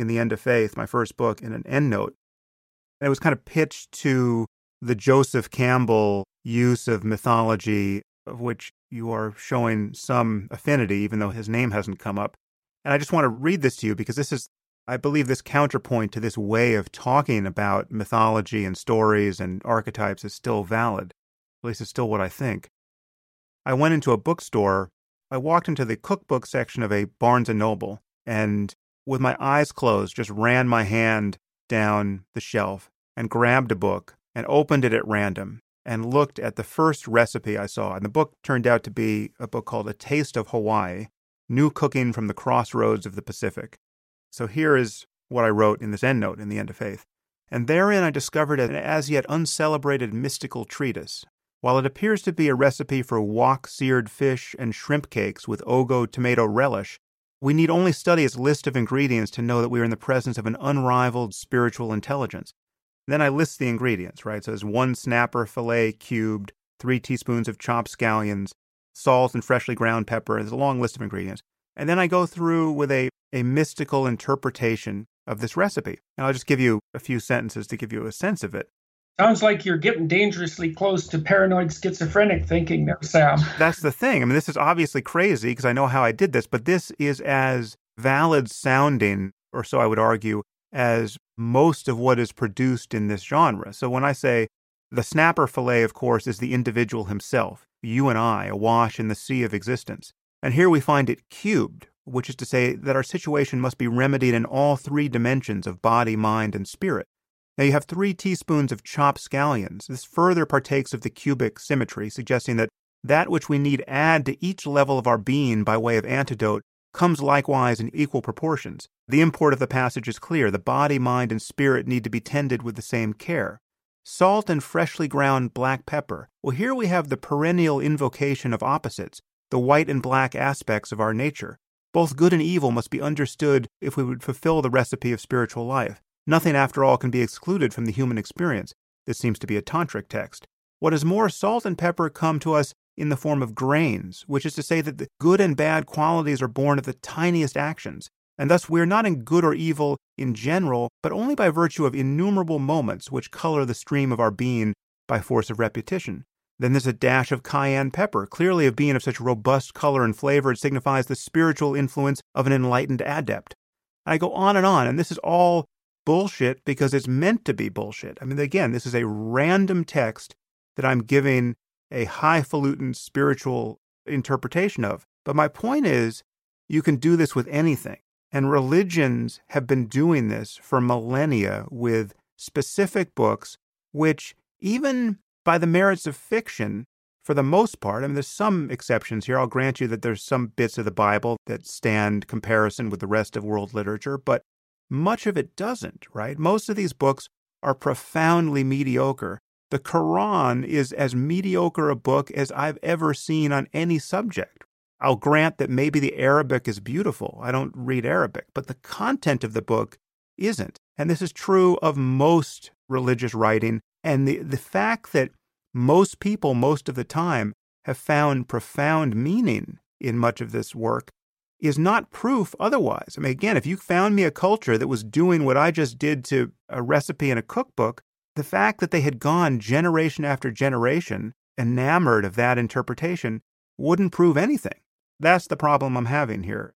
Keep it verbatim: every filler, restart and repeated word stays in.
in The End of Faith, my first book, in an endnote. And it was kind of pitched to the Joseph Campbell use of mythology, of which you are showing some affinity, even though his name hasn't come up. And I just want to read this to you because this is, I believe, this counterpoint to this way of talking about mythology and stories and archetypes is still valid. At least it's still what I think. I went into a bookstore. I walked into the cookbook section of a Barnes and Noble, and with my eyes closed, just ran my hand down the shelf and grabbed a book and opened it at random and looked at the first recipe I saw. And the book turned out to be a book called A Taste of Hawaii, New Cooking from the Crossroads of the Pacific. So here is what I wrote in this endnote in The End of Faith. And therein I discovered an as yet uncelebrated mystical treatise. While it appears to be a recipe for wok-seared fish and shrimp cakes with Ogo tomato relish, we need only study its list of ingredients to know that we are in the presence of an unrivaled spiritual intelligence. Then I list the ingredients, right? So there's one snapper fillet cubed, three teaspoons of chopped scallions, salt and freshly ground pepper. There's a long list of ingredients. And then I go through with a, a mystical interpretation of this recipe. And I'll just give you a few sentences to give you a sense of it. Sounds like you're getting dangerously close to paranoid schizophrenic thinking there, Sam. That's the thing. I mean, this is obviously crazy because I know how I did this, but this is as valid sounding, or so I would argue, as most of what is produced in this genre. So when I say the snapper fillet, of course, is the individual himself, you and I, awash in the sea of existence. And here we find it cubed, which is to say that our situation must be remedied in all three dimensions of body, mind, and spirit. Now you have three teaspoons of chopped scallions. This further partakes of the cubic symmetry, suggesting that that which we need add to each level of our being by way of antidote comes likewise in equal proportions. The import of the passage is clear. The body, mind, and spirit need to be tended with the same care. Salt and freshly ground black pepper. Well, here we have the perennial invocation of opposites, the white and black aspects of our nature. Both good and evil must be understood if we would fulfill the recipe of spiritual life. Nothing, after all, can be excluded from the human experience. This seems to be a tantric text. What is more, salt and pepper come to us in the form of grains, which is to say that the good and bad qualities are born of the tiniest actions, and thus we are not in good or evil in general, but only by virtue of innumerable moments which color the stream of our being by force of repetition. Then there's a dash of cayenne pepper, clearly a being of such robust color and flavor it signifies the spiritual influence of an enlightened adept. I go on and on, and this is all bullshit because it's meant to be bullshit. I mean, again, this is a random text that I'm giving a highfalutin spiritual interpretation of. But my point is, you can do this with anything. And religions have been doing this for millennia with specific books, which even by the merits of fiction, for the most part, I mean, there's some exceptions here. I'll grant you that there's some bits of the Bible that stand comparison with the rest of world literature, but much of it doesn't, right? Most of these books are profoundly mediocre. The Quran is as mediocre a book as I've ever seen on any subject. I'll grant that maybe the Arabic is beautiful. I don't read Arabic, but the content of the book isn't. And this is true of most religious writing. And the, the fact that most people, most of the time, have found profound meaning in much of this work is not proof otherwise. I mean, again, if you found me a culture that was doing what I just did to a recipe in a cookbook, the fact that they had gone generation after generation enamored of that interpretation wouldn't prove anything. That's the problem I'm having here.